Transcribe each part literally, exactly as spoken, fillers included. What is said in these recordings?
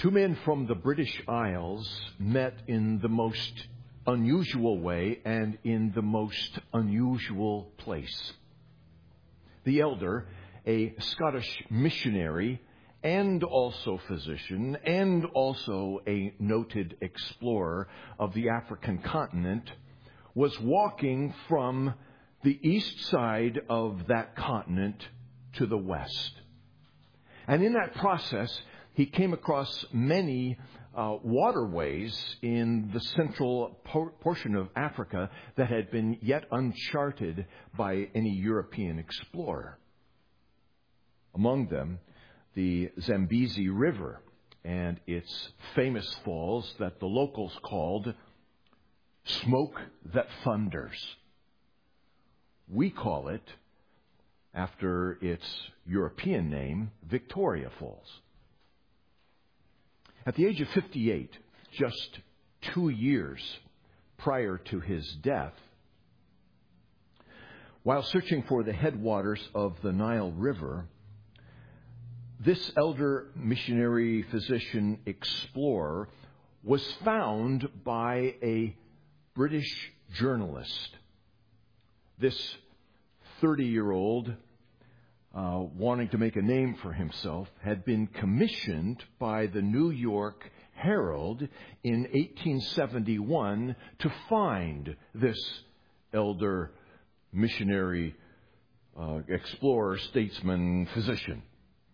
Two men from the British Isles met in the most unusual way and in the most unusual place. The elder, a Scottish missionary and also physician and also a noted explorer of the African continent, was walking from the east side of that continent to the west. And in that process, he came across many uh, waterways in the central por- portion of Africa that had been yet uncharted by any European explorer. Among them, the Zambezi River and its famous falls that the locals called Smoke That Thunders. We call it, after its European name, Victoria Falls. At the age of fifty-eight, just two years prior to his death, while searching for the headwaters of the Nile River, this elder missionary physician explorer was found by a British journalist. This thirty-year-old, uh, wanting to make a name for himself, had been commissioned by the New York Herald in eighteen seventy-one to find this elder missionary, uh, explorer, statesman, physician.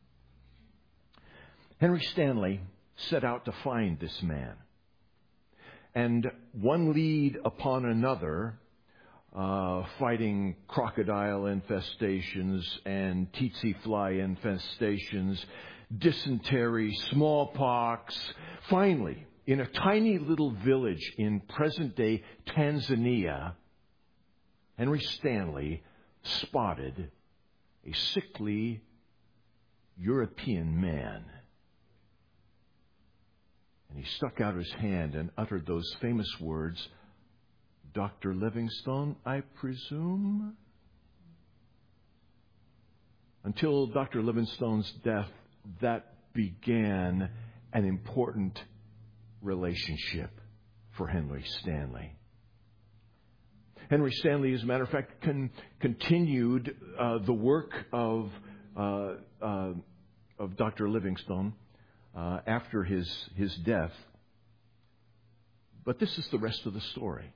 Henry Stanley set out to find this man. And one lead upon another, uh, fighting crocodile infestations and tsetse fly infestations, dysentery, smallpox. Finally, in a tiny little village in present-day Tanzania, Henry Stanley spotted a sickly European man. And he stuck out his hand and uttered those famous words, "Doctor Livingstone, I presume?" Until Doctor Livingstone's death, that began an important relationship for Henry Stanley. Henry Stanley, as a matter of fact, con- continued uh, the work of uh, uh, of Doctor Livingstone Uh, after his, his death. But this is the rest of the story.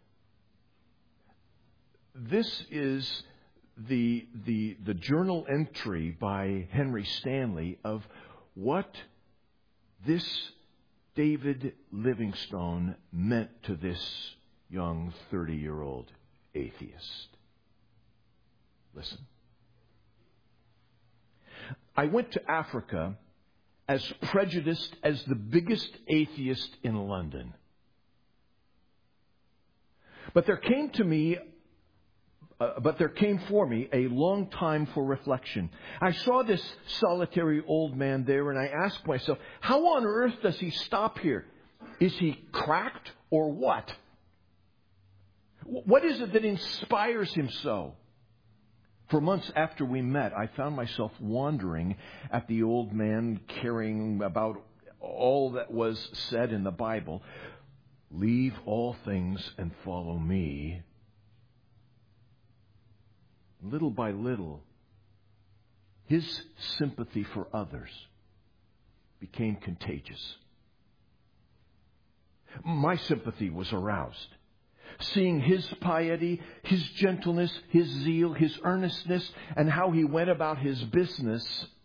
This is the, the, the journal entry by Henry Stanley of what this David Livingstone meant to this young thirty-year-old atheist. Listen. I went to Africa as prejudiced as the biggest atheist in London. But there came to me, uh, but there came for me a long time for reflection. I saw this solitary old man there, and I asked myself, how on earth does he stop here? Is he cracked or what? What is it that inspires him so? For months after we met, I found myself wondering at the old man caring about all that was said in the Bible. Leave all things and follow me. Little by little, his sympathy for others became contagious. My sympathy was aroused. Seeing his piety, his gentleness, his zeal, his earnestness, and how he went about his business,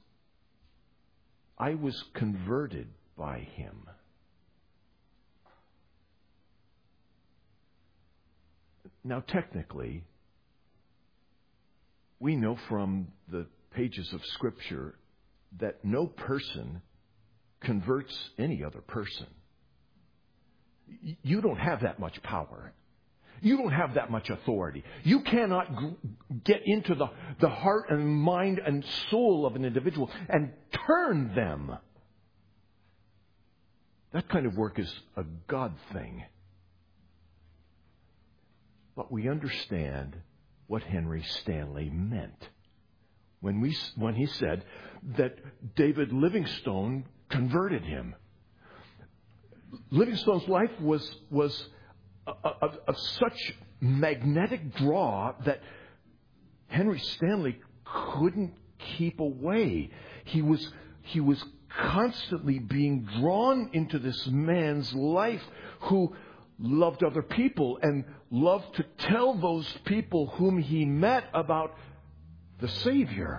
I was converted by him. Now, technically, we know from the pages of Scripture that no person converts any other person. You don't have that much power. You don't have that much authority. You cannot g- get into the, the heart and mind and soul of an individual and turn them. That kind of work is a God thing. But we understand what Henry Stanley meant when we when he said that David Livingstone converted him. Livingstone's life was was of, of such magnetic draw that Henry Stanley couldn't keep away. He was he was constantly being drawn into this man's life who loved other people and loved to tell those people whom he met about the Savior.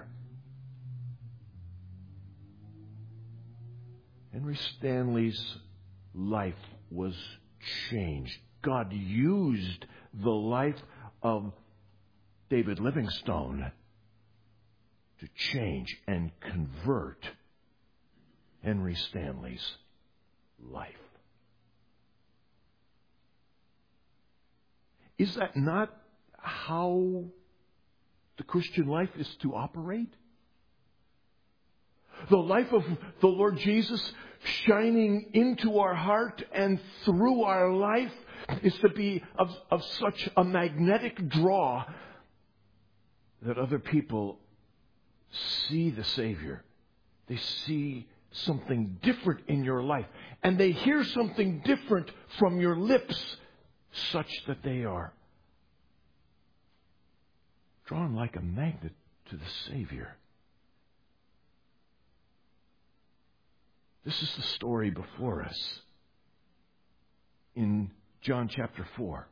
Henry Stanley's life was changed. God used the life of David Livingstone to change and convert Henry Stanley's life. Is that not how the Christian life is to operate? The life of the Lord Jesus shining into our heart and through our life is to be of, of such a magnetic draw that other people see the Savior. They see something different in your life. And they hear something different from your lips, such that they are drawn like a magnet to the Savior. This is the story before us in John chapter four.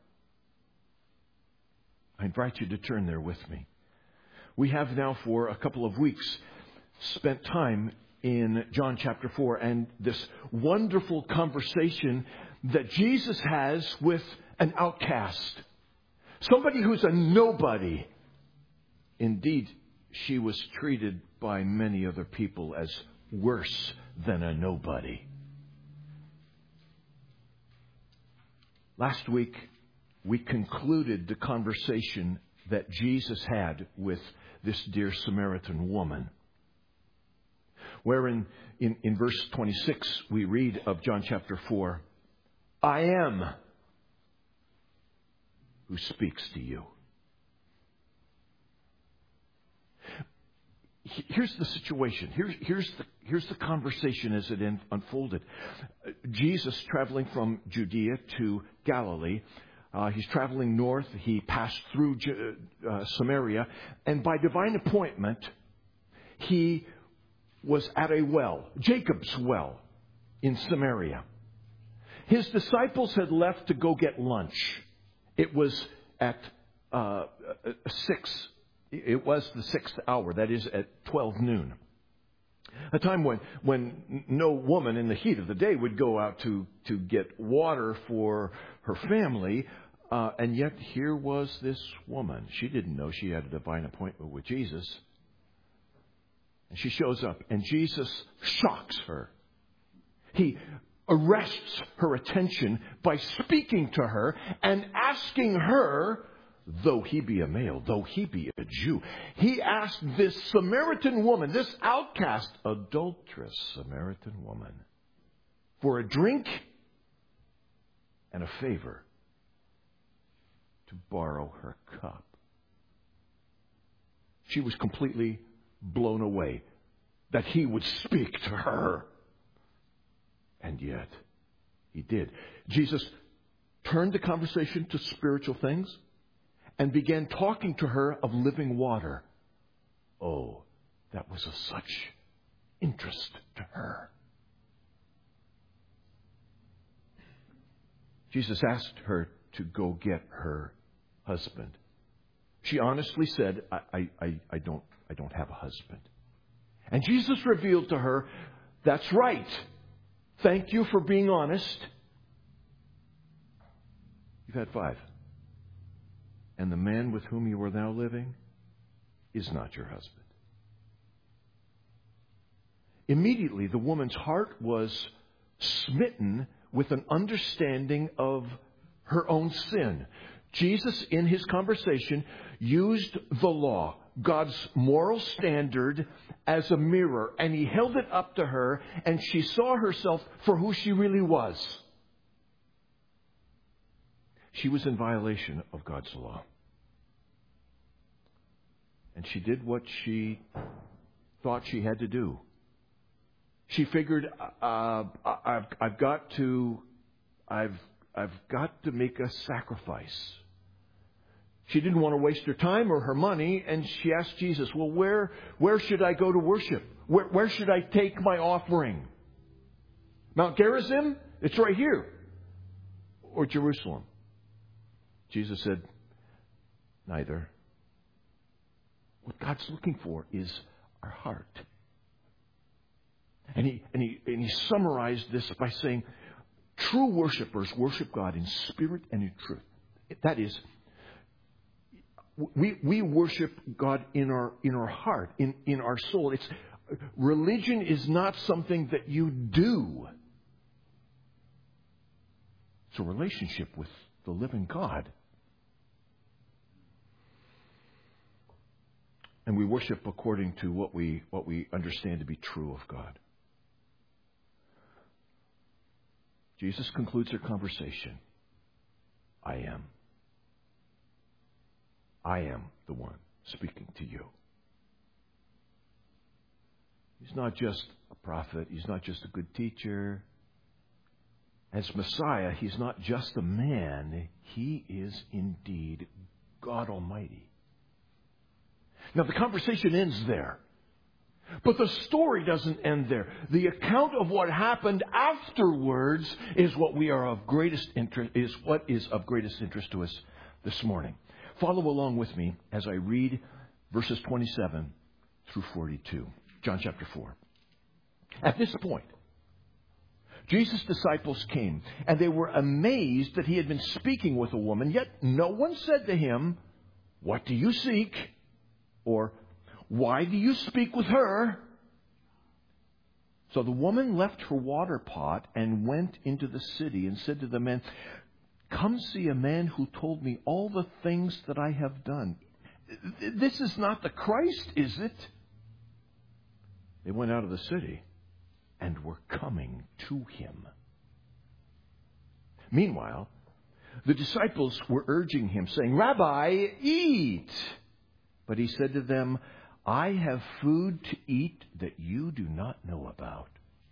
I invite you to turn there with me. We have now for a couple of weeks spent time in John chapter four and this wonderful conversation that Jesus has with an outcast. Somebody who's a nobody. Indeed, she was treated by many other people as worse than a nobody. Last week, we concluded the conversation that Jesus had with this dear Samaritan woman. Wherein, in, in verse twenty-six, we read of John chapter four, I am who speaks to you. Here's the situation. Here's, here's, the, here's the conversation as it unfolded. Jesus traveling from Judea to Galilee. Uh, he's traveling north. He passed through uh, Samaria. And by divine appointment, he was at a well, Jacob's well, in Samaria. His disciples had left to go get lunch. It was at uh, six. It was the sixth hour, that is at twelve noon. A time when, when no woman in the heat of the day would go out to, to get water for her family. Uh, and yet here was this woman. She didn't know she had a divine appointment with Jesus. And she shows up and Jesus shocks her. He arrests her attention by speaking to her and asking her, though he be a male, though he be a Jew, he asked this Samaritan woman, this outcast, adulterous Samaritan woman, for a drink and a favor to borrow her cup. She was completely blown away that he would speak to her. And yet, he did. Jesus turned the conversation to spiritual things and began talking to her of living water. Oh, that was of such interest to her. Jesus asked her to go get her husband. She honestly said, I, I, I, don't, I don't have a husband. And Jesus revealed to her, that's right. Thank you for being honest. You've had five. And the man with whom you are now living is not your husband. Immediately, the woman's heart was smitten with an understanding of her own sin. Jesus, in his conversation, used the law, God's moral standard, as a mirror, and he held it up to her, and she saw herself for who she really was. She was in violation of God's law. And she did what she thought she had to do. She figured, uh, I've, I've got to I've, I've got to make a sacrifice. She didn't want to waste her time or her money, and she asked Jesus, well, where, where should I go to worship? Where, where should I take my offering? Mount Gerizim? It's right here. Or Jerusalem? Jesus said, neither. What God's looking for is our heart. And he, and he, and he summarized this by saying, true worshipers worship God in spirit and in truth. That is, we, we worship God in our, in our heart, in, in our soul. It's, religion is not something that you do. It's a relationship with the living God. And we worship according to what we what we understand to be true of God. Jesus concludes their conversation. I am. I am the one speaking to you. He's not just a prophet. He's not just a good teacher. As Messiah, He's not just a man. He is indeed God Almighty. Now, the conversation ends there. But the story doesn't end there. The account of what happened afterwards is what we are of greatest interest, is what is of greatest interest to us this morning. Follow along with me as I read verses twenty-seven through forty-two. John chapter four. At this point, Jesus' disciples came, and they were amazed that He had been speaking with a woman, yet no one said to Him, "What do you seek?" Or, "Why do you speak with her?" So the woman left her water pot and went into the city and said to the men, "Come see a man who told me all the things that I have done. This is not the Christ, is it?" They went out of the city and were coming to Him. Meanwhile, the disciples were urging Him, saying, "Rabbi, eat." But He said to them, "I have food to eat that you do not know about."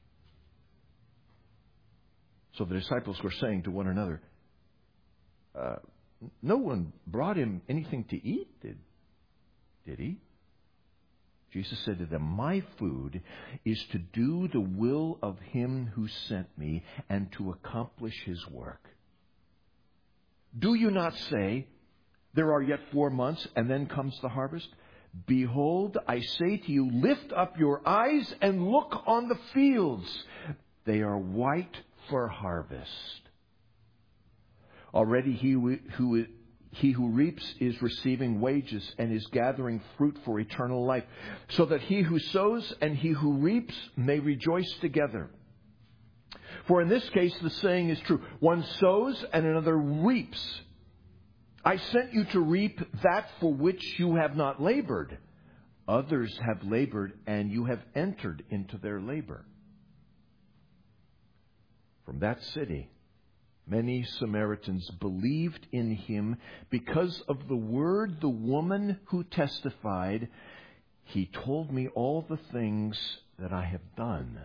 So the disciples were saying to one another, uh, "No one brought Him anything to eat, did, did He?" Jesus said to them, "My food is to do the will of Him who sent me and to accomplish His work. Do you not say, 'There are yet four months, and then comes the harvest'? Behold, I say to you, lift up your eyes and look on the fields. They are white for harvest. Already he who, he who reaps is receiving wages and is gathering fruit for eternal life, so that he who sows and he who reaps may rejoice together. For in this case the saying is true, one sows and another reaps. I sent you to reap that for which you have not labored. Others have labored, and you have entered into their labor." From that city, many Samaritans believed in Him because of the word the woman who testified, "He told me all the things that I have done."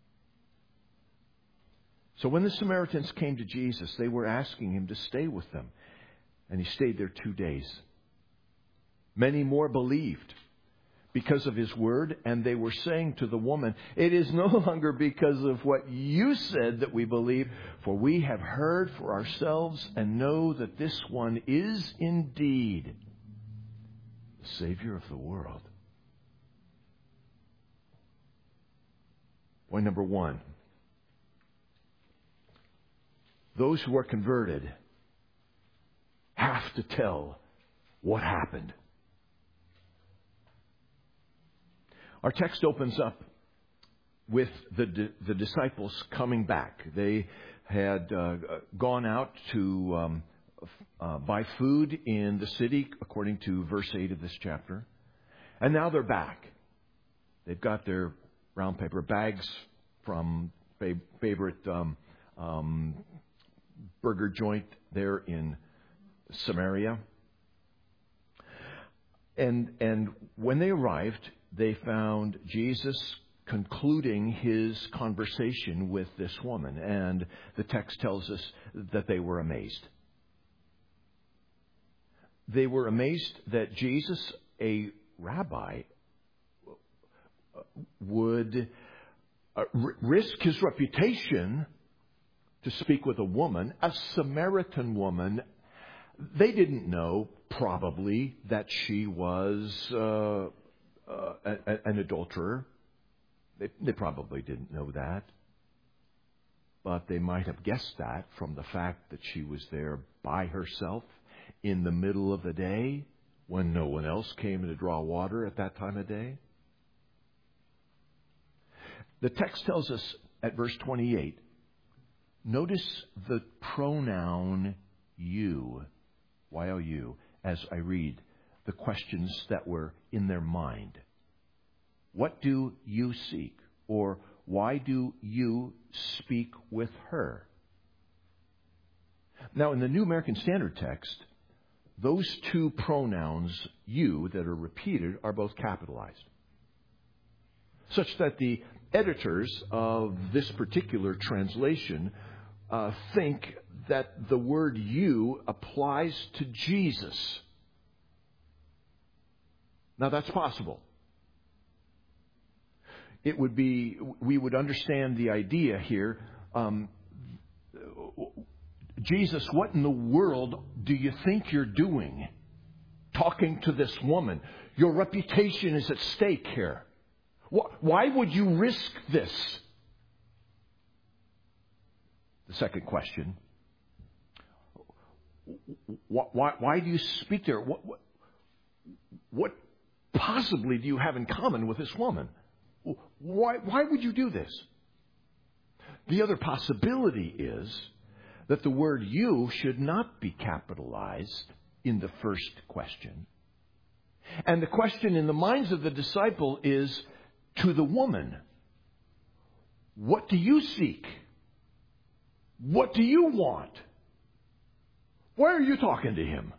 So when the Samaritans came to Jesus, they were asking Him to stay with them. And He stayed there two days. Many more believed because of His word, and they were saying to the woman, "It is no longer because of what you said that we believe, for we have heard for ourselves and know that this one is indeed the Savior of the world." Point number one. Those who are converted have to tell what happened. Our text opens up with the the disciples coming back. They had uh, gone out to um, uh, buy food in the city, according to verse eight of this chapter. And now they're back. They've got their brown paper bags from fav- favorite um, um, burger joint there in Samaria. And and when they arrived, they found Jesus concluding his conversation with this woman. And the text tells us that they were amazed. They were amazed that Jesus, a rabbi, would uh, r- risk his reputation to speak with a woman, a Samaritan woman. They didn't know, probably, that she was uh, uh, a, an adulterer. They, they probably didn't know that. But they might have guessed that from the fact that she was there by herself in the middle of the day when no one else came to draw water at that time of day. The text tells us at verse twenty-eight, notice the pronoun you, Y O U, as I read the questions that were in their mind. What do you seek? Or why do you speak with her? Now, in the New American Standard text, those two pronouns, you, that are repeated, are both capitalized, such that the editors of this particular translation uh, think that the word you applies to Jesus. Now, that's possible. It would be, we would understand the idea here. Um, Jesus, what in the world do you think you're doing? Talking to this woman. Your reputation is at stake here. Why would you risk this? The second question. Why, why do you speak to her? What, what, what possibly do you have in common with this woman? Why, why would you do this? The other possibility is that the word you should not be capitalized in the first question. And the question in the minds of the disciple is to the woman, what do you seek? What do you want? Why are you talking to him?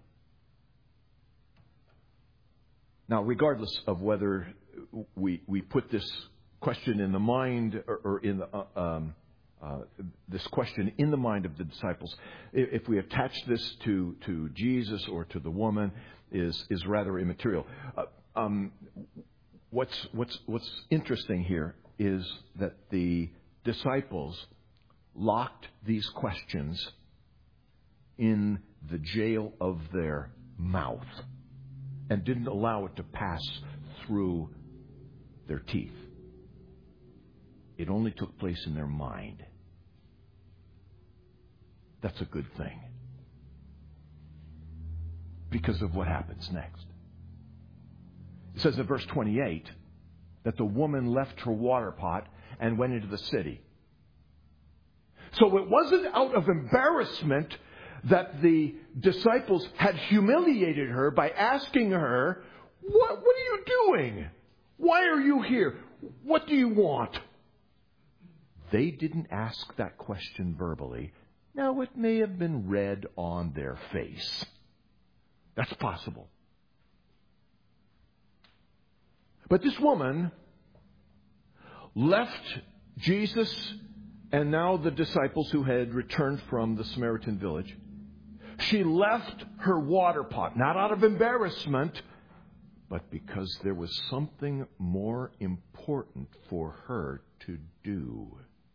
Now, regardless of whether we we put this question in the mind or, or in the uh, um, uh, this question in the mind of the disciples, if we attach this to to Jesus or to the woman, is is rather immaterial. Uh, um, what's what's what's interesting here is that the disciples locked these questions in the jail of their mouth and didn't allow it to pass through their teeth. It only took place in their mind. That's a good thing, because of what happens next. It says in verse twenty-eight that the woman left her water pot and went into the city. So it wasn't out of embarrassment that the disciples had humiliated her by asking her, what, what are you doing? Why are you here? What do you want? They didn't ask that question verbally. Now, it may have been read on their face. That's possible. But this woman left Jesus and now the disciples who had returned from the Samaritan village. She left her water pot, not out of embarrassment, but because there was something more important for her to do.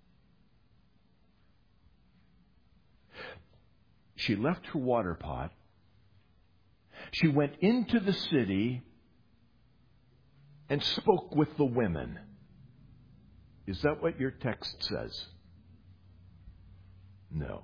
She left her water pot. She went into the city and spoke with the women. Is that what your text says? No.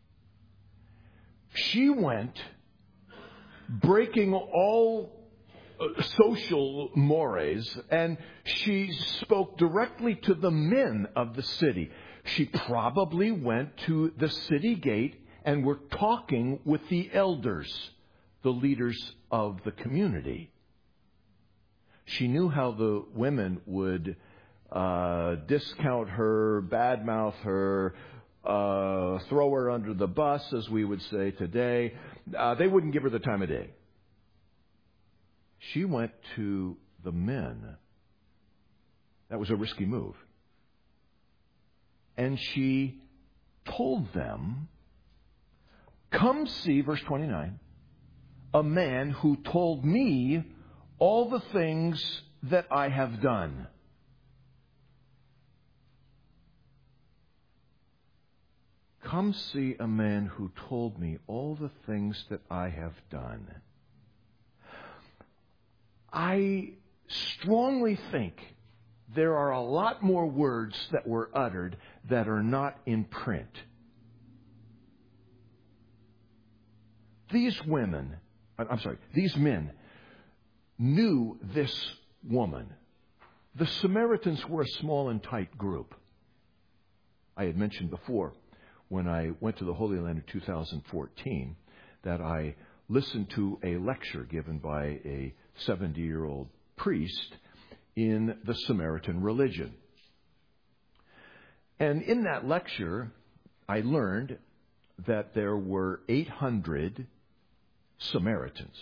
She went breaking all uh, social mores, and she spoke directly to the men of the city. She probably went to the city gate and were talking with the elders, the leaders of the community. She knew how the women would uh, discount her, badmouth her, uh, throw her under the bus, as we would say today. Uh, they wouldn't give her the time of day. She went to the men That was a risky move. And she told them, come see, verse twenty-nine, a man who told me all the things that I have done. Come see a man who told me all the things that I have done. I strongly think there are a lot more words that were uttered that are not in print. These women, I'm sorry, these men knew this woman. The Samaritans were a small and tight group. I had mentioned before, when I went to the Holy Land in two thousand fourteen, that I listened to a lecture given by a seventy-year-old priest in the Samaritan religion. And in that lecture, I learned that there were eight hundred Samaritans.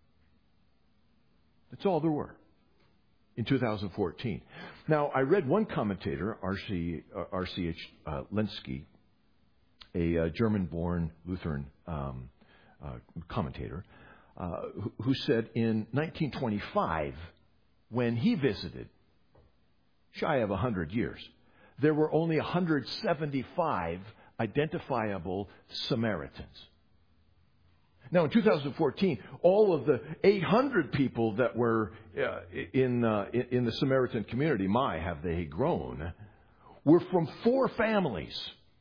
That's all there were in two thousand fourteen. Now, I read one commentator, R C H Uh, Lenski, a uh, German-born Lutheran um, uh, commentator, uh, who, who said in nineteen twenty-five, when he visited, shy of one hundred years, there were only one hundred seventy-five identifiable Samaritans. Now, in two thousand fourteen, all of the eight hundred people that were uh, in, uh, in the Samaritan community, my, have they grown, were from four families.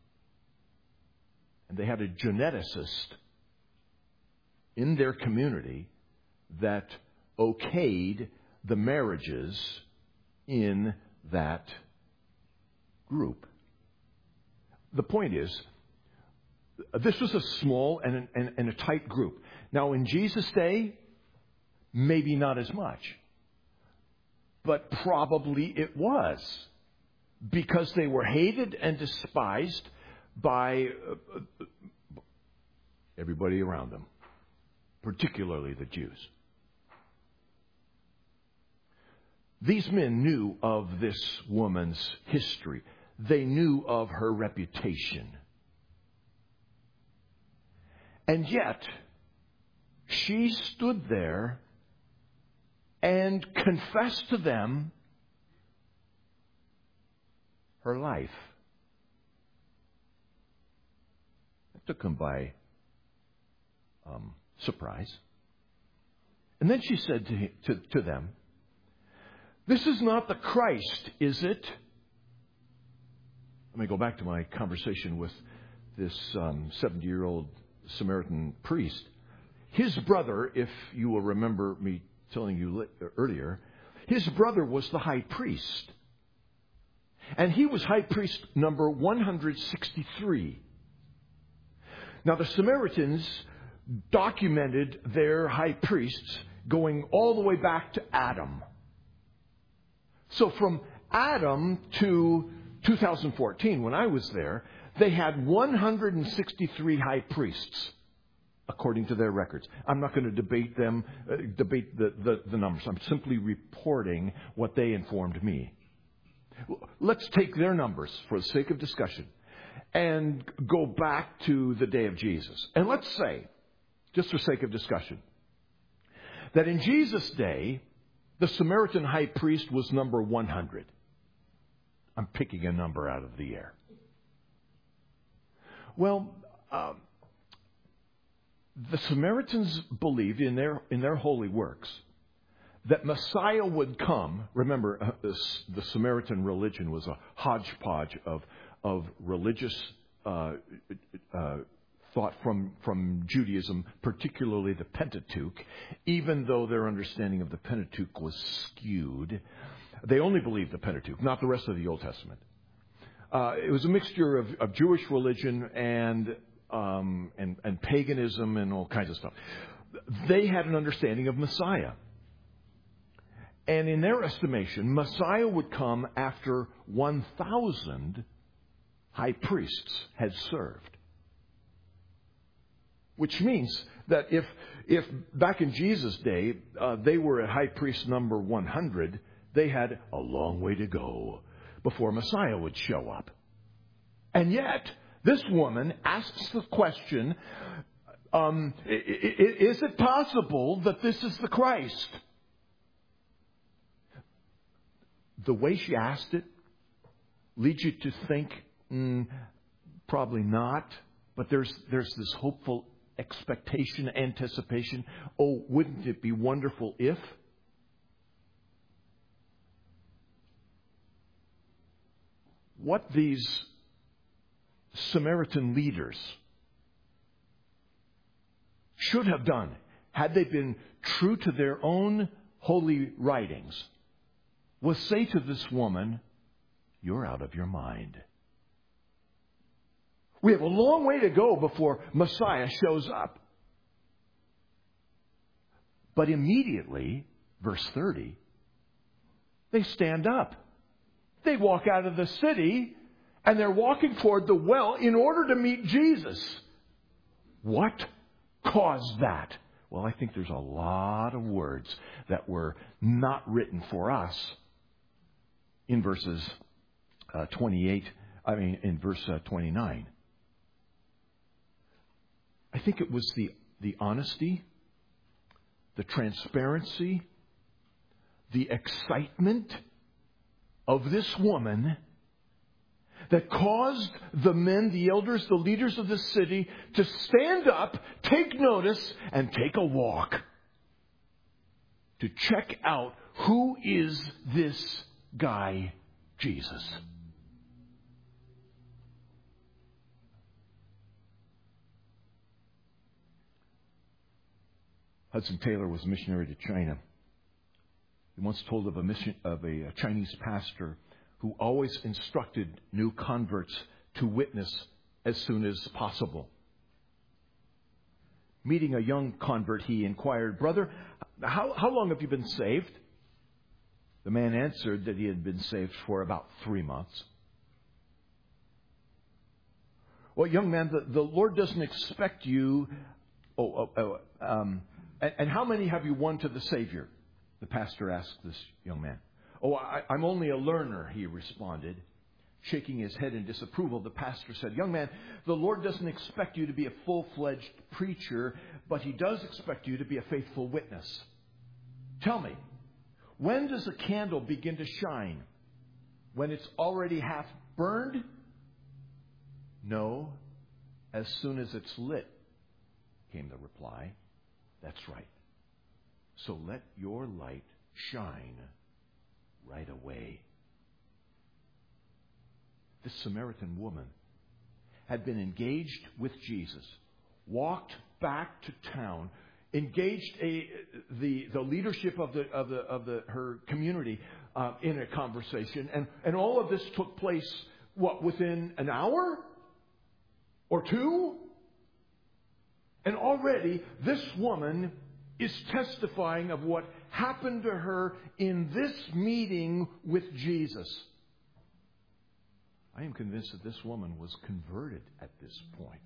And they had a geneticist in their community that okayed the marriages in that group. The point is, this was a small and, and, and a tight group. Now, in Jesus' day, maybe not as much. But probably it was. Because they were hated and despised by everybody around them. Particularly the Jews. These men knew of this woman's history. They knew of her reputation. And yet, she stood there and confessed to them her life. It took them by um, surprise. And then she said to, to, to them, "This is not the Christ, is it?" Let me go back to my conversation with this um, seventy-year-old Samaritan priest. His brother, if you will remember me telling you earlier, his brother was the high priest. And he was high priest number one hundred sixty-three. Now, the Samaritans documented their high priests going all the way back to Adam. So from Adam to two thousand fourteen, when I was there, they had one hundred sixty-three high priests, according to their records. I'm not going to debate them, uh, debate the, the, the numbers. I'm simply reporting what they informed me. Let's take their numbers for the sake of discussion and go back to the day of Jesus. And let's say, just for sake of discussion, that in Jesus' day, the Samaritan high priest was number one hundred. I'm picking a number out of the air. Well, um, the Samaritans believed in their in their holy works that Messiah would come. Remember, uh, this, the Samaritan religion was a hodgepodge of of religious uh, uh, thought from from Judaism, particularly the Pentateuch. Even though their understanding of the Pentateuch was skewed, they only believed the Pentateuch, not the rest of the Old Testament. Uh, it was a mixture of, of Jewish religion and, um, and and paganism and all kinds of stuff. They had an understanding of Messiah. And in their estimation, Messiah would come after one thousand high priests had served. Which means that if, if back in Jesus' day, uh, they were at high priest number one hundred, they had a long way to go before Messiah would show up. And yet, this woman asks the question, um, is it possible that this is the Christ? The way she asked it leads you to think, mm, probably not. But there's there's this hopeful expectation, anticipation. Oh, wouldn't it be wonderful if? What these Samaritan leaders should have done, had they been true to their own holy writings, was say to this woman, "You're out of your mind. We have a long way to go before Messiah shows up." But immediately, verse thirty, they stand up. They walk out of the city, and they're walking toward the well in order to meet Jesus. What caused that? Well, I think there's a lot of words that were not written for us in verses uh, twenty-eight, I mean, in verse uh, twenty-nine. I think it was the, the honesty, the transparency, the excitement of this woman that caused the men, the elders, the leaders of the city to stand up, take notice, and take a walk to check out who is this guy, Jesus. Hudson Taylor was a missionary to China. He once told of a mission of a, a Chinese pastor who always instructed new converts to witness as soon as possible. Meeting a young convert, he inquired, "Brother, how, how long have you been saved?" The man answered that he had been saved for about three months. "Well, young man, the, the Lord doesn't expect you... Oh, oh, oh um, and, and how many have you won to the Savior?" The pastor asked this young man. "Oh, I, I'm only a learner," he responded. Shaking his head in disapproval, the pastor said, "Young man, the Lord doesn't expect you to be a full-fledged preacher, but He does expect you to be a faithful witness. Tell me, when does a candle begin to shine? When it's already half burned?" "No, as soon as it's lit," came the reply. "That's right. So let your light shine right away." This Samaritan woman had been engaged with Jesus, walked back to town, engaged a, the the leadership of the of the of the her community uh, in a conversation, and and all of this took place what within an hour or two, and already this woman is testifying of what happened to her in this meeting with Jesus. I am convinced that this woman was converted at this point.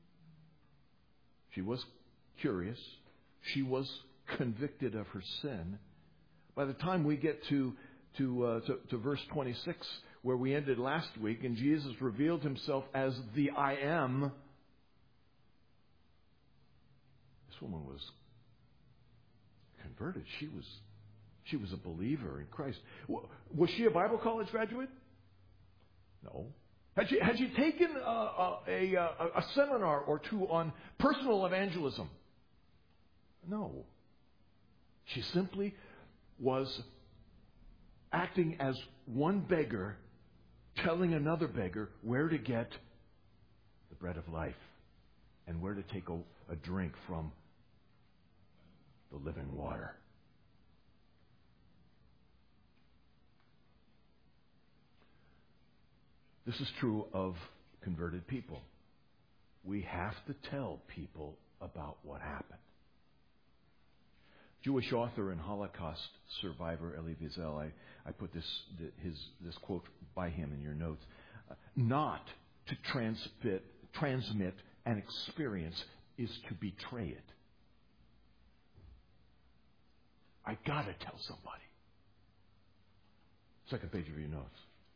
She was curious. She was convicted of her sin. By the time we get to to, uh, to to verse twenty-six, where we ended last week, and Jesus revealed Himself as the I Am, this woman was converted. She was she was a believer in Christ. Was she a Bible college graduate? No. Had she had she taken a a, a, a seminar or two on personal evangelism? No. She simply was acting as one beggar, telling another beggar where to get the bread of life and where to take a, a drink from the living water. This is true of converted people. We have to tell people about what happened. Jewish author and Holocaust survivor Elie Wiesel, I, I put this his this quote by him in your notes. Uh, not to transmit, transmit an experience is to betray it. I gotta tell somebody. Second page of your notes.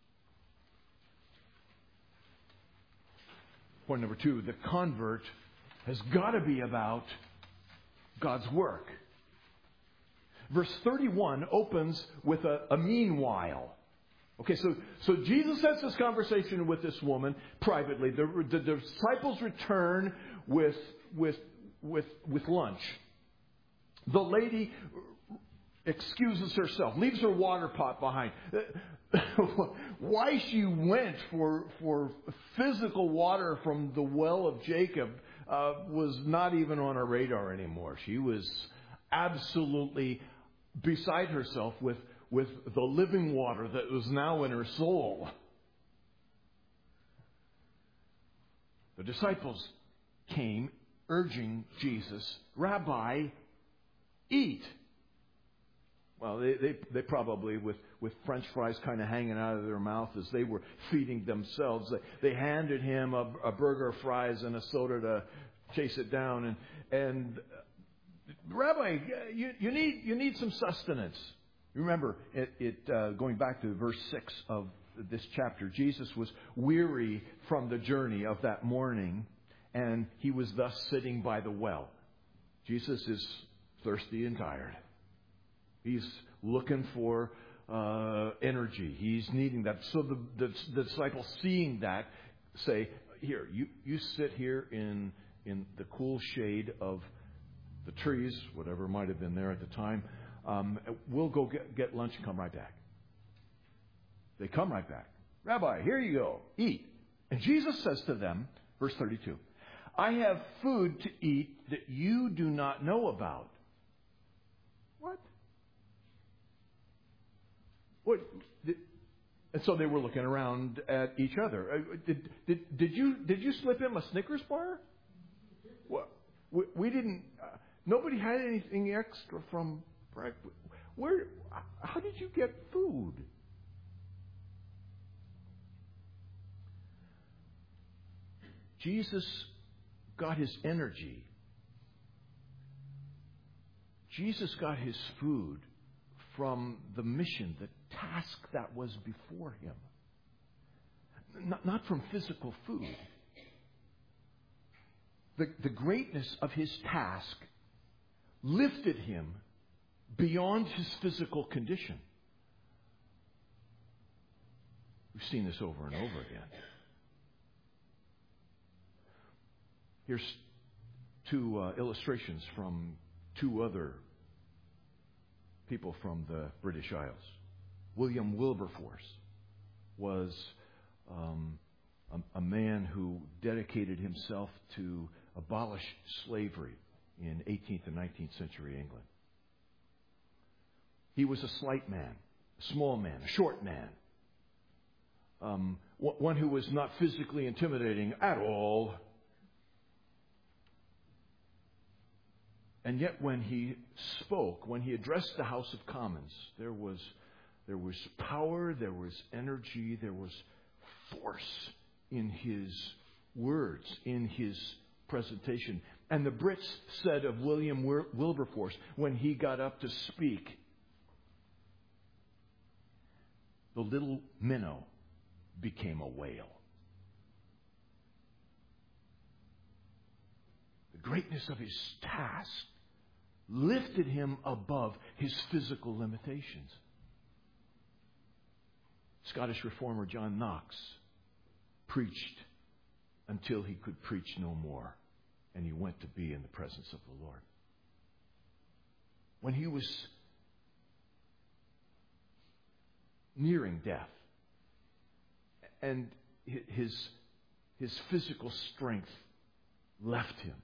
Point number two, the convert has got to be about God's work. Verse thirty-one opens with a, a meanwhile. Okay, so, so Jesus has this conversation with this woman privately. The, the disciples return with, with, with, with lunch. The lady excuses herself, leaves her water pot behind. Why she went for, for physical water from the well of Jacob uh, was not even on her radar anymore. She was absolutely beside herself with with the living water that was now in her soul. The disciples came urging Jesus, Rabbi, eat. Well, they, they, they probably, with, with French fries kind of hanging out of their mouth as they were feeding themselves, they, they handed him a, a burger of fries and a soda to chase it down. And, and Rabbi, you, you need you need some sustenance. Remember, it, it uh, going back to verse six of this chapter, Jesus was weary from the journey of that morning, and he was thus sitting by the well. Jesus is thirsty and tired. He's looking for uh, energy. He's needing that. So the, the, the disciples, seeing that, say, "Here, you, you sit here in in the cool shade of the trees, whatever might have been there at the time. Um, we'll go get, get lunch and come right back." They come right back. Rabbi, here you go. Eat. And Jesus says to them, verse thirty-two, I have food to eat that you do not know about. What? What? And so they were looking around at each other. Did, did, did you did you slip him a Snickers bar? What? We, we didn't. Uh, nobody had anything extra from breakfast. Where? How did you get food? Jesus got his energy. Jesus got his food from the mission, the task that was before him. Not, not from physical food. The, the greatness of his task lifted him beyond his physical condition. We've seen this over and over again. Here's two uh, illustrations from two other people from the British Isles. William Wilberforce was um, a, a man who dedicated himself to abolish slavery in eighteenth and nineteenth century England. He was a slight man, a small man, a short man, um, one who was not physically intimidating at all. And yet when he spoke, when he addressed the House of Commons, there was there was power, there was energy, there was force in his words, in his presentation. And the Brits said of William Wilberforce, when he got up to speak, the little minnow became a whale. The greatness of his task lifted him above his physical limitations. Scottish reformer John Knox preached until he could preach no more, and he went to be in the presence of the Lord. When he was nearing death, and his, his physical strength left him,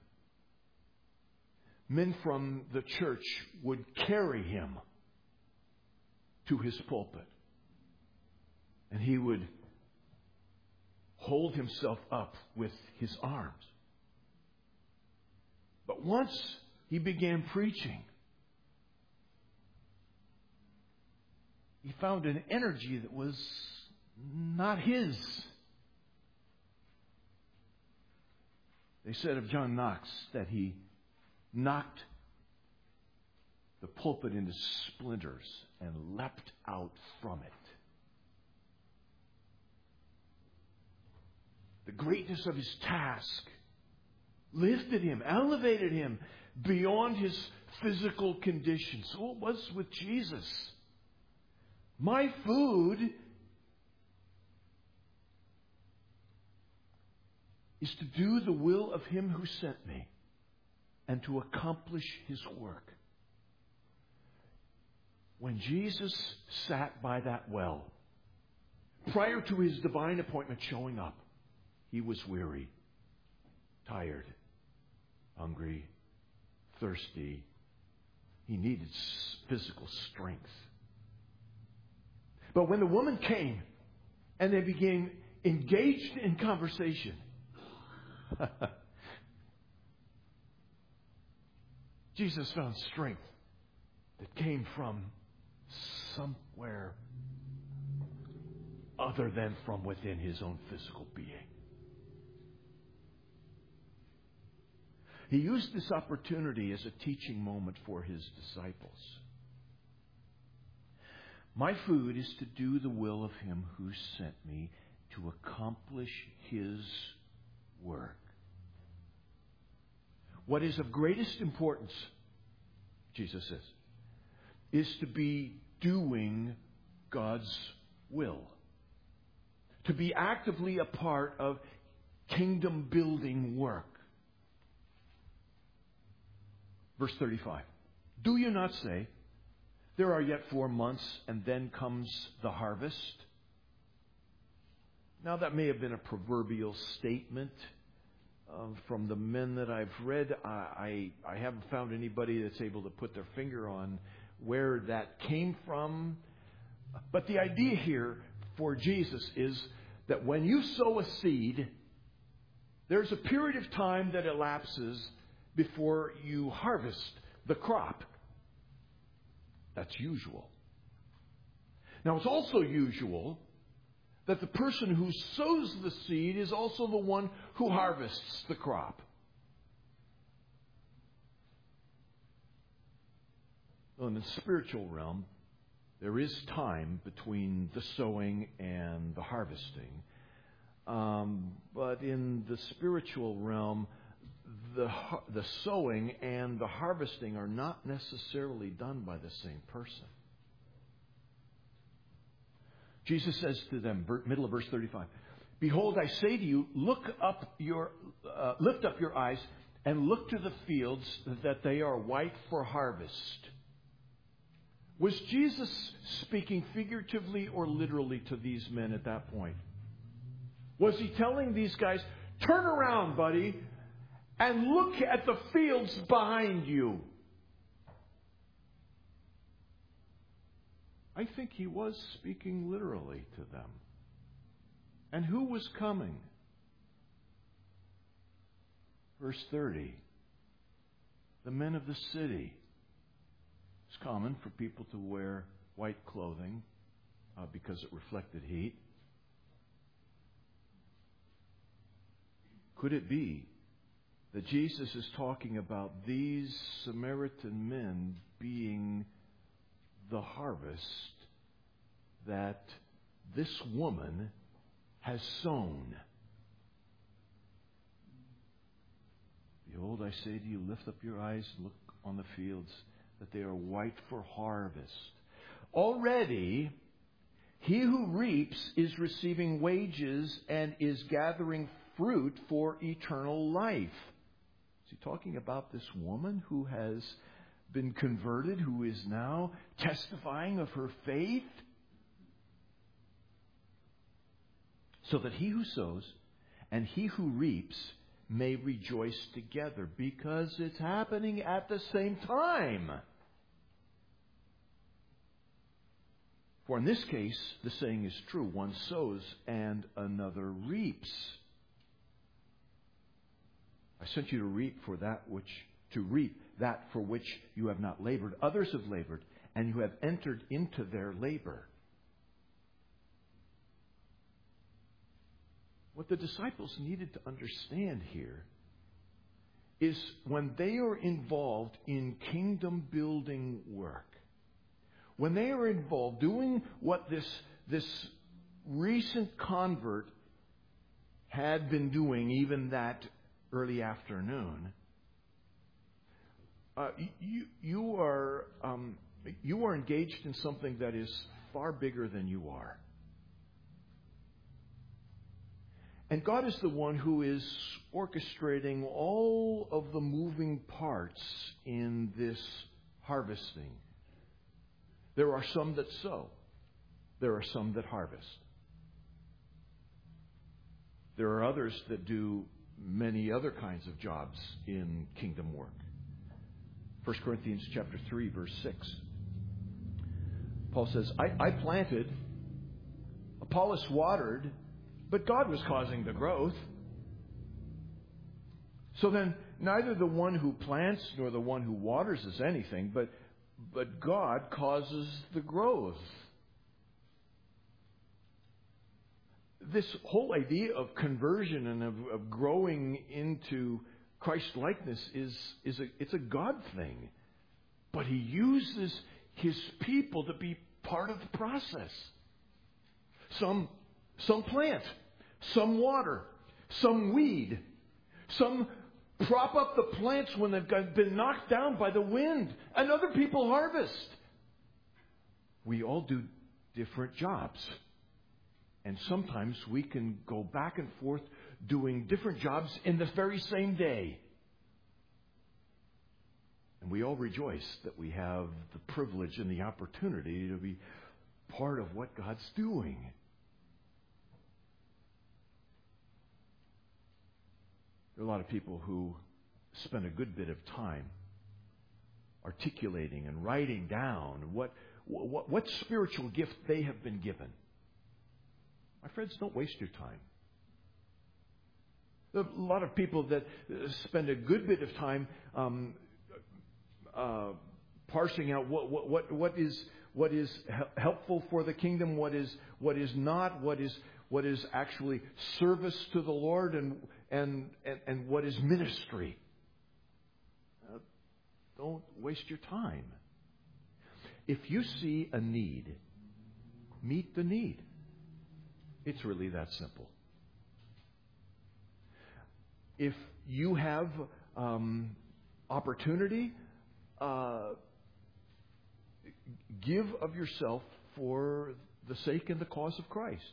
men from the church would carry him to his pulpit. And he would hold himself up with his arms. But once he began preaching, he found an energy that was not his. They said of John Knox that he knocked the pulpit into splinters and leapt out from it. the greatness of his task lifted him, elevated him beyond his physical condition. So it was with Jesus. My food is to do the will of him who sent me and to accomplish his work. When Jesus sat by that well, prior to his divine appointment showing up, he was weary, tired, hungry, thirsty. He needed physical strength. But when the woman came and they became engaged in conversation, Jesus found strength that came from somewhere other than from within his own physical being. He used this opportunity as a teaching moment for his disciples. My food is to do the will of him who sent me, to accomplish his work. What is of greatest importance, Jesus says, is to be doing God's will. To be actively a part of kingdom building work. Verse thirty-five. Do you not say, there are yet four months and then comes the harvest? Now that may have been a proverbial statement uh, from the men that I've read. I, I, I haven't found anybody that's able to put their finger on where that came from. But the idea here for Jesus is that when you sow a seed, there's a period of time that elapses before you harvest the crop. That's usual. Now, it's also usual that the person who sows the seed is also the one who harvests the crop. Well, in the spiritual realm, there is time between the sowing and the harvesting. Um, but in the spiritual realm, the the sowing and the harvesting are not necessarily done by the same person. Jesus says to them, middle of verse thirty-five, behold, I say to you, look up your, uh, lift up your eyes and look to the fields, that they are white for harvest. Was Jesus speaking figuratively or literally to these men at that point? Was he telling these guys, turn around, buddy, and look at the fields behind you? I think he was speaking literally to them. And who was coming? Verse thirty. The men of the city. It's common for people to wear white clothing uh, because it reflected heat. Could it be that Jesus is talking about these Samaritan men being the harvest that this woman has sown? Behold, I say to you, lift up your eyes, look on the fields, that they are white for harvest. Already, he who reaps is receiving wages and is gathering fruit for eternal life. Is he talking about this woman who has been converted, who is now testifying of her faith? So that he who sows and he who reaps may rejoice together, because it's happening at the same time. For in this case, the saying is true, one sows and another reaps. I sent you to reap for that which to reap that for which you have not labored. Others have labored, and you have entered into their labor. What the disciples needed to understand here is when they are involved in kingdom building work, when they are involved doing what this, this recent convert had been doing even that early afternoon, uh, you, you, are, um, you are engaged in something that is far bigger than you are. And God is the one who is orchestrating all of the moving parts in this harvesting. There are some that sow. There are some that harvest. There are others that do many other kinds of jobs in kingdom work. First Corinthians chapter three, verse six. Paul says, I, I planted, Apollos watered, but God was causing the growth. So then, neither the one who plants nor the one who waters is anything, but, but God causes the growth. This whole idea of conversion and of, of growing into Christ-likeness is, is a, it's a God thing. But He uses His people to be part of the process. Some, some plant, some water, some weed, some prop up the plants when they've got, been knocked down by the wind, and other people harvest. We all do different jobs. And sometimes we can go back and forth doing different jobs in the very same day. And we all rejoice that we have the privilege and the opportunity to be part of what God's doing. There are a lot of people who spend a good bit of time articulating and writing down what, what, what spiritual gift they have been given. My friends, don't waste your time. There are a lot of people that spend a good bit of time um, uh, parsing out what, what, what, what is what is helpful for the kingdom, what is what is not, what is what is actually service to the Lord, and and and, and what is ministry. Uh, don't waste your time. If you see a need, meet the need. It's really that simple. If you have um, opportunity, uh, give of yourself for the sake and the cause of Christ.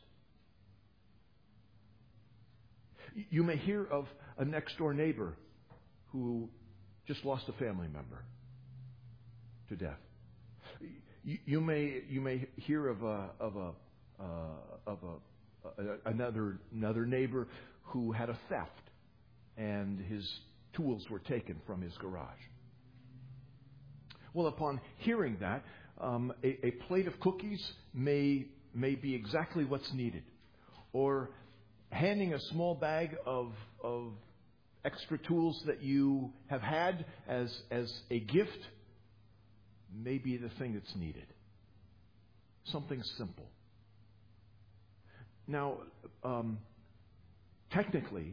You may hear of a next-door neighbor who just lost a family member to death. You, you may you may hear of a of a uh, of a Another another neighbor who had a theft, and his tools were taken from his garage. Well, upon hearing that, um, a, a plate of cookies may may be exactly what's needed, or handing a small bag of of extra tools that you have had as as a gift may be the thing that's needed. Something simple. Now, um, technically,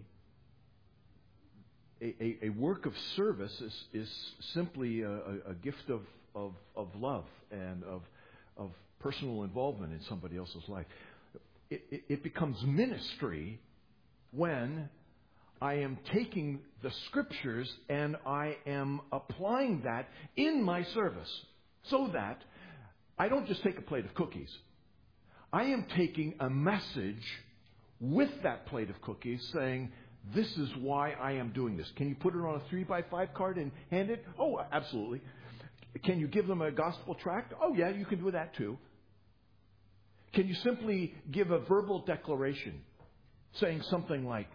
a, a, a work of service is, is simply a, a gift of, of, of love and of, of personal involvement in somebody else's life. It, it, it becomes ministry when I am taking the Scriptures and I am applying that in my service, so that I don't just take a plate of cookies. I am taking a message with that plate of cookies saying, this is why I am doing this. Can you put it on a three by five card and hand it? Oh, absolutely. Can you give them a gospel tract? Oh, yeah, you can do that too. Can you simply give a verbal declaration saying something like,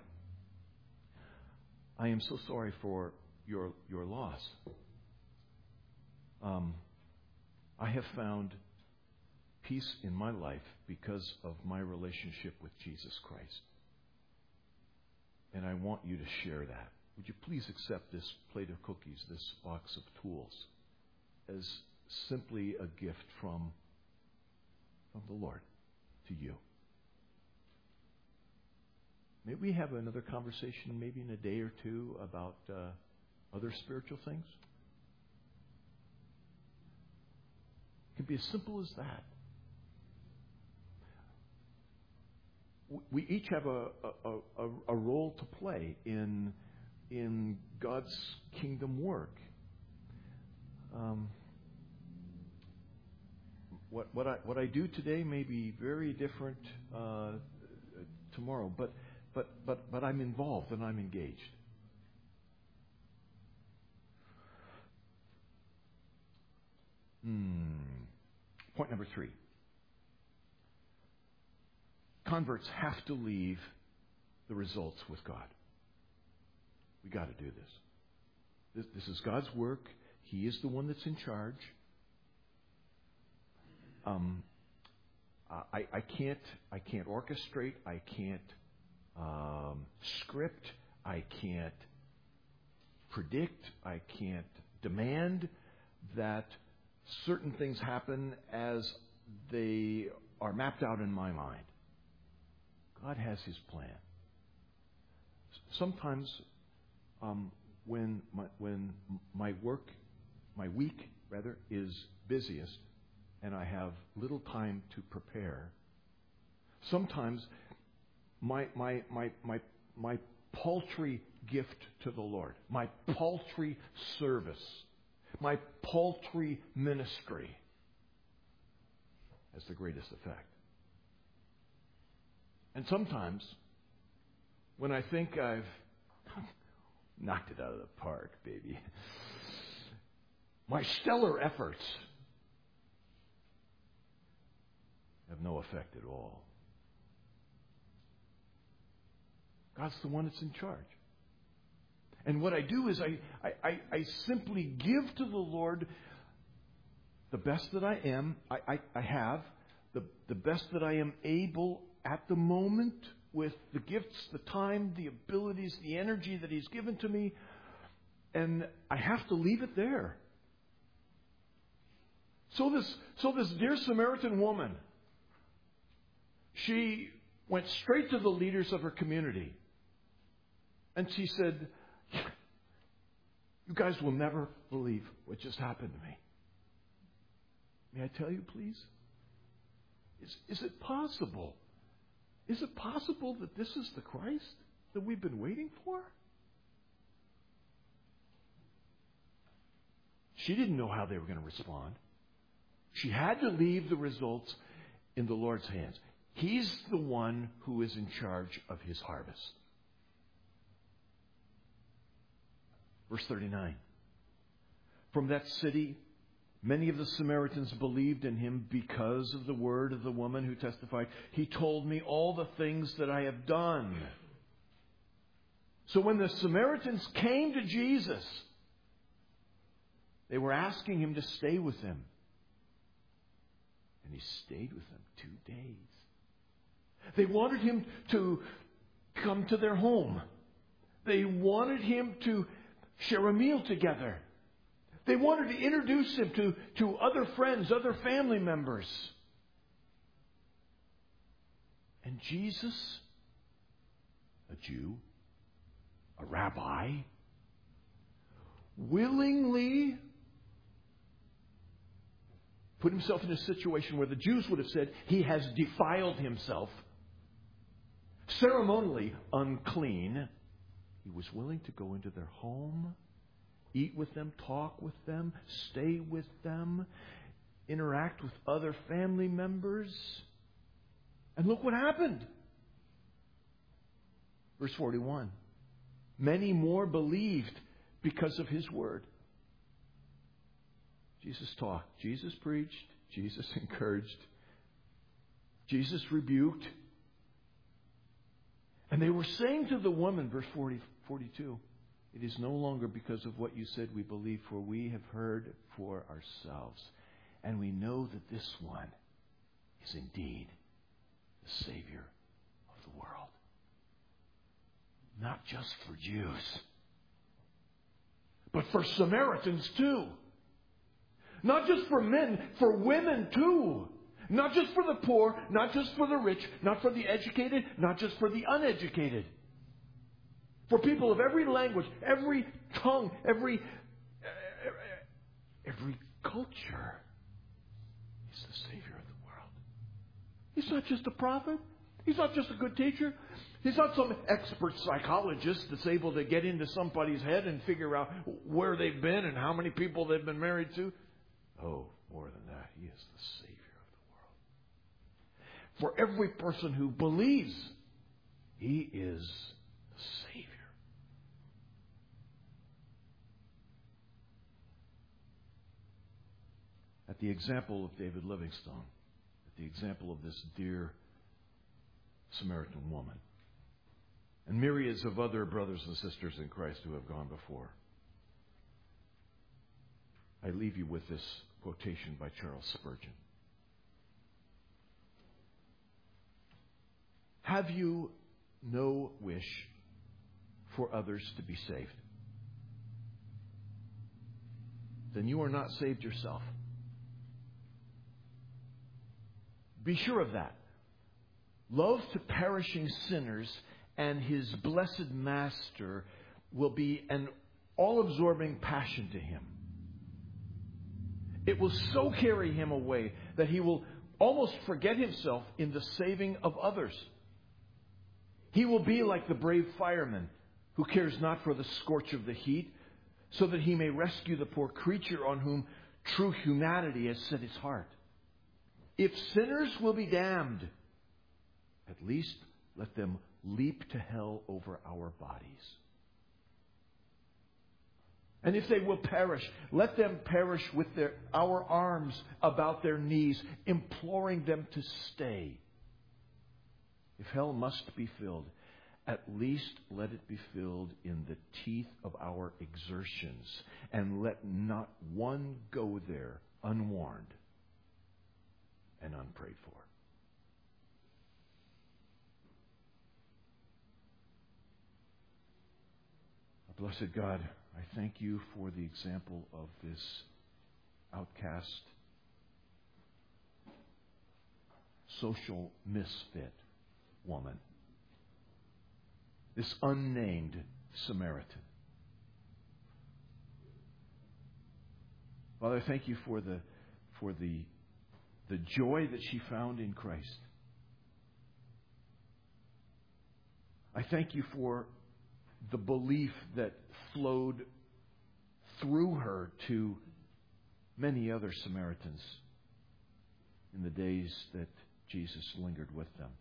I am so sorry for your, your loss. Um, I have found peace in my life because of my relationship with Jesus Christ. And I want you to share that. Would you please accept this plate of cookies, this box of tools, as simply a gift from, from the Lord to you? May we have another conversation maybe in a day or two about uh, other spiritual things? It can be as simple as that. we each have a, a, a, a role to play in, in God's kingdom work. Um, what, what, I, what I do today may be very different uh, tomorrow, but, but, but, but I'm involved and I'm engaged. Hmm. Point number three. Converts have to leave the results with God. We got to do this. this. This is God's work. He is the one that's in charge. Um, I, I can't. I can't orchestrate. I can't um, script. I can't predict. I can't demand that certain things happen as they are mapped out in my mind. God has His plan. Sometimes, um, when my, when my work, my week rather, is busiest, and I have little time to prepare, sometimes my my my my my paltry gift to the Lord, my paltry service, my paltry ministry has the greatest effect. And sometimes, when I think I've knocked it out of the park, baby, my stellar efforts have no effect at all. God's the one that's in charge. And what I do is I, I, I, I simply give to the Lord the best that I am, I, I, I have, the, the best that I am able at the moment with the gifts, the time, the abilities, the energy that He's given to me. And I have to leave it there. So this, so this dear Samaritan woman, she went straight to the leaders of her community. And she said, "You guys will never believe what just happened to me. May I tell you, please? Is, is it possible? Is it possible that this is the Christ that we've been waiting for?" She didn't know how they were going to respond. She had to leave the results in the Lord's hands. He's the one who is in charge of His harvest. Verse thirty-nine. From that city, many of the Samaritans believed in Him because of the word of the woman who testified, "He told me all the things that I have done." So when the Samaritans came to Jesus, they were asking Him to stay with them. And He stayed with them two days. They wanted Him to come to their home. They wanted Him to share a meal together. They wanted to introduce Him to, to other friends, other family members. And Jesus, a Jew, a rabbi, willingly put Himself in a situation where the Jews would have said, "He has defiled Himself." Ceremonially unclean. He was willing to go into their home, eat with them, talk with them, stay with them, interact with other family members. And look what happened. Verse forty-one. Many more believed because of His word. Jesus talked. Jesus preached. Jesus encouraged. Jesus rebuked. And they were saying to the woman, verse forty, forty-two, "It is no longer because of what you said we believe, for we have heard for ourselves. And we know that this one is indeed the Savior of the world." Not just for Jews, but for Samaritans too. Not just for men, for women too. Not just for the poor, not just for the rich, not for the educated, not just for the uneducated. For people of every language, every tongue, every every culture. He's the Savior of the world. He's not just a prophet. He's not just a good teacher. He's not some expert psychologist that's able to get into somebody's head and figure out where they've been and how many people they've been married to. Oh, more than that, He is the Savior of the world. For every person who believes, He is the Savior. At the example of David Livingstone, at the example of this dear Samaritan woman, and myriads of other brothers and sisters in Christ who have gone before, I leave you with this quotation by Charles Spurgeon. Have you no wish for others to be saved? Then you are not saved yourself. Be sure of that. Love to perishing sinners and His blessed Master will be an all-absorbing passion to Him. It will so carry Him away that He will almost forget Himself in the saving of others. He will be like the brave fireman who cares not for the scorch of the heat, so that he may rescue the poor creature on whom true humanity has set his heart. If sinners will be damned, at least let them leap to hell over our bodies. And if they will perish, let them perish with their, our arms about their knees, imploring them to stay. If hell must be filled, at least let it be filled in the teeth of our exertions, and let not one go there unwarned and unprayed for. Blessed God, I thank You for the example of this outcast, social misfit woman, this unnamed Samaritan. Father, I thank You for the for the the joy that she found in Christ. I thank You for the belief that flowed through her to many other Samaritans in the days that Jesus lingered with them.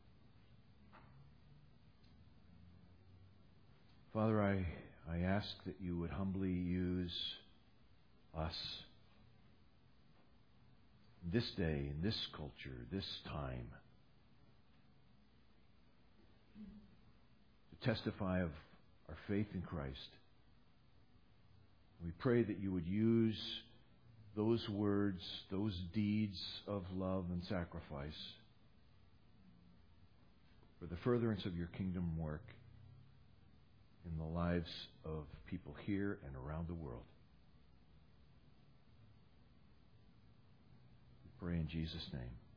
Father, I, I ask that You would humbly use us this day, in this culture, this time, to testify of our faith in Christ. We pray that You would use those words, those deeds of love and sacrifice for the furtherance of Your kingdom work in the lives of people here and around the world. We pray in Jesus' name.